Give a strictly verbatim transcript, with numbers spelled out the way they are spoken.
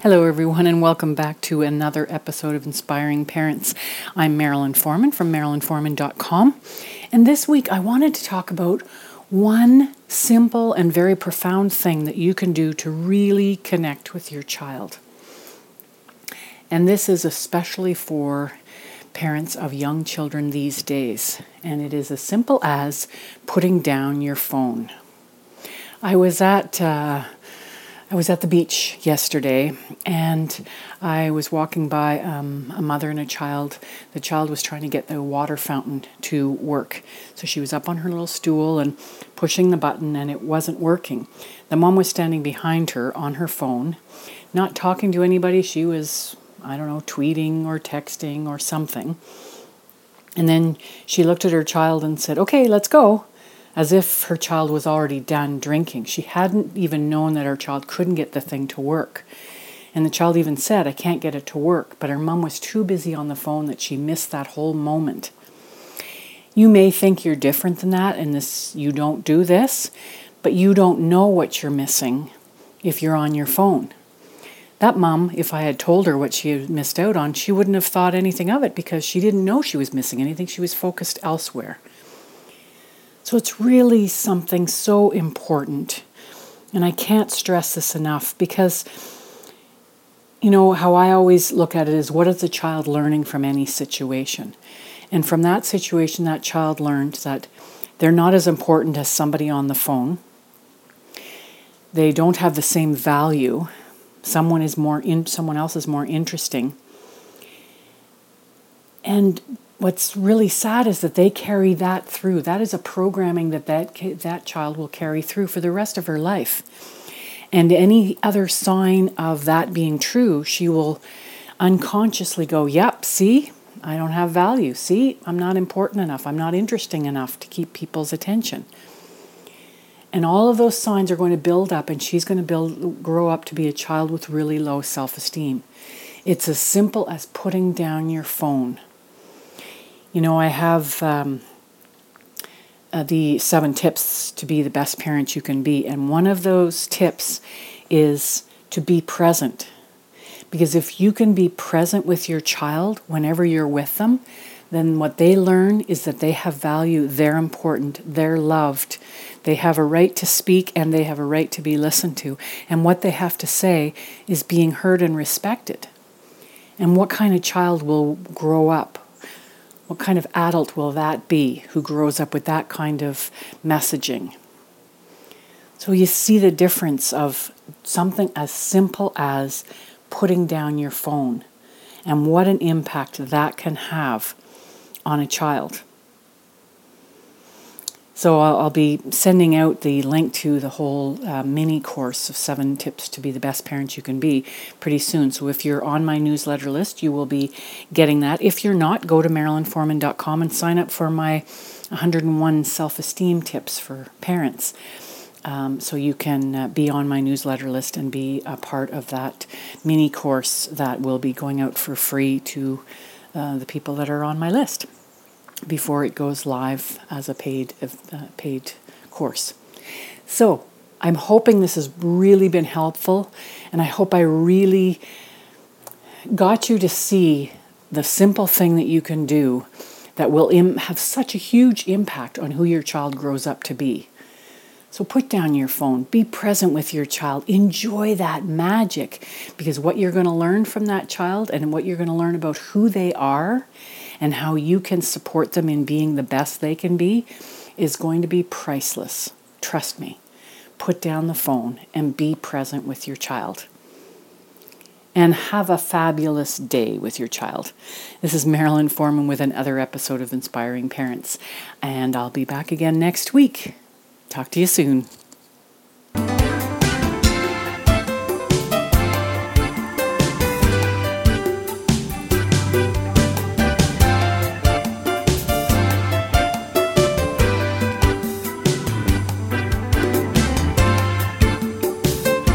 Hello, everyone, and welcome back to another episode of Inspiring Parents. I'm Marilyn Foreman from marilyn foreman dot com, and this week I wanted to talk about one simple and very profound thing that you can do to really connect with your child. And this is especially for parents of young children these days, and it is as simple as putting down your phone. I was at... Uh, I was at the beach yesterday, and I was walking by um, a mother and a child. The child was trying to get the water fountain to work. So she was up on her little stool and pushing the button, and it wasn't working. The mom was standing behind her on her phone, not talking to anybody. She was, I don't know, tweeting or texting or something. And then she looked at her child and said, "Okay, let's go." As if her child was already done drinking. She hadn't even known that her child couldn't get the thing to work. And the child even said, "I can't get it to work." But her mom was too busy on the phone that she missed that whole moment. You may think you're different than that and this you don't do this, but you don't know what you're missing if you're on your phone. That mom, if I had told her what she had missed out on, she wouldn't have thought anything of it because she didn't know she was missing anything. She was focused elsewhere. So it's really something so important, and I can't stress this enough because, you know, how I always look at it is, what is the child learning from any situation? And from that situation, that child learned that they're not as important as somebody on the phone. They don't have the same value. Someone is more in, someone else is more interesting. And what's really sad is that they carry that through. That is a programming that that, that child will carry through for the rest of her life. And any other sign of that being true, she will unconsciously go, "Yep, see, I don't have value. See, I'm not important enough. I'm not interesting enough to keep people's attention." And all of those signs are going to build up, and she's going to build, grow up to be a child with really low self-esteem. It's as simple as putting down your phone. You know, I have um, uh, the seven tips to be the best parent you can be. And one of those tips is to be present. Because if you can be present with your child whenever you're with them, then what they learn is that they have value, they're important, they're loved. They have a right to speak and they have a right to be listened to. And what they have to say is being heard and respected. And what kind of child will grow up? What kind of adult will that be who grows up with that kind of messaging? So you see the difference of something as simple as putting down your phone and what an impact that can have on a child. So I'll, I'll be sending out the link to the whole uh, mini course of seven tips to be the best parent you can be pretty soon. So if you're on my newsletter list, you will be getting that. If you're not, go to marilyn foreman dot com and sign up for my one hundred and one self-esteem tips for parents. Um, so you can uh, be on my newsletter list and be a part of that mini course that will be going out for free to uh, the people that are on my list before it goes live as a paid uh, paid course. So I'm hoping this has really been helpful, and I hope I really got you to see the simple thing that you can do that will im- have such a huge impact on who your child grows up to be. So put down your phone, be present with your child, enjoy that magic, because what you're going to learn from that child and what you're going to learn about who they are and how you can support them in being the best they can be is going to be priceless. Trust me. Put down the phone and be present with your child. And have a fabulous day with your child. This is Marilyn Foreman with another episode of Inspiring Parents, and I'll be back again next week. Talk to you soon.